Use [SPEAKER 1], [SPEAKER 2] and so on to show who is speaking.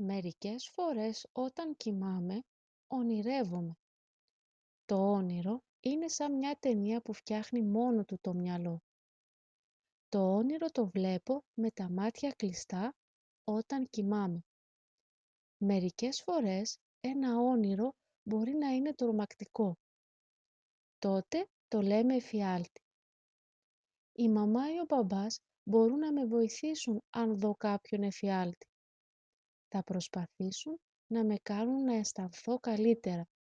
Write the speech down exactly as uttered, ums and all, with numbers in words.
[SPEAKER 1] Μερικές φορές όταν κοιμάμαι, ονειρεύομαι. Το όνειρο είναι σαν μια ταινία που φτιάχνει μόνο του το μυαλό. Το όνειρο το βλέπω με τα μάτια κλειστά όταν κοιμάμαι. Μερικές φορές ένα όνειρο μπορεί να είναι τρομακτικό. Τότε το λέμε εφιάλτη. Η μαμά ή ο μπαμπάς μπορούν να με βοηθήσουν αν δω κάποιον εφιάλτη. Θα προσπαθήσουν να με κάνουν να αισθανθώ καλύτερα.